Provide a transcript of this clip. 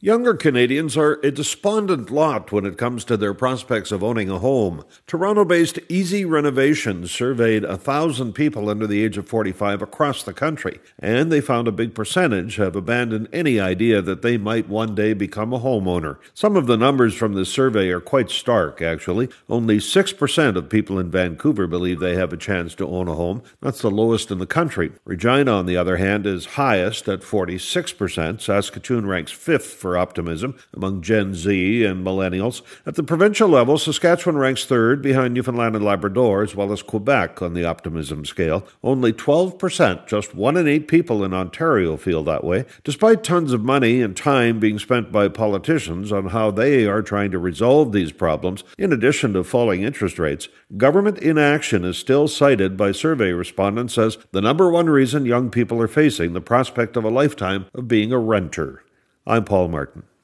Younger Canadians are a despondent lot when it comes to their prospects of owning a home. Toronto-based Easy Renovations surveyed 1,000 people under the age of 45 across the country, and they found a big percentage have abandoned any idea that they might one day become a homeowner. Some of the numbers from this survey are quite stark, actually. Only 6% of people in Vancouver believe they have a chance to own a home. That's the lowest in the country. Regina, on the other hand, is highest at 46%. Saskatoon ranks 5th for optimism among Gen Z and millennials. At the provincial level, Saskatchewan ranks 3rd behind Newfoundland and Labrador, as well as Quebec on the optimism scale. Only 12%, just 1 in 8 people in Ontario feel that way, despite tons of money and time being spent by politicians on how they are trying to resolve these problems. In addition to falling interest rates, government inaction is still cited by survey respondents as the number one reason young people are facing the prospect of a lifetime of being a renter. I'm Paul Martin.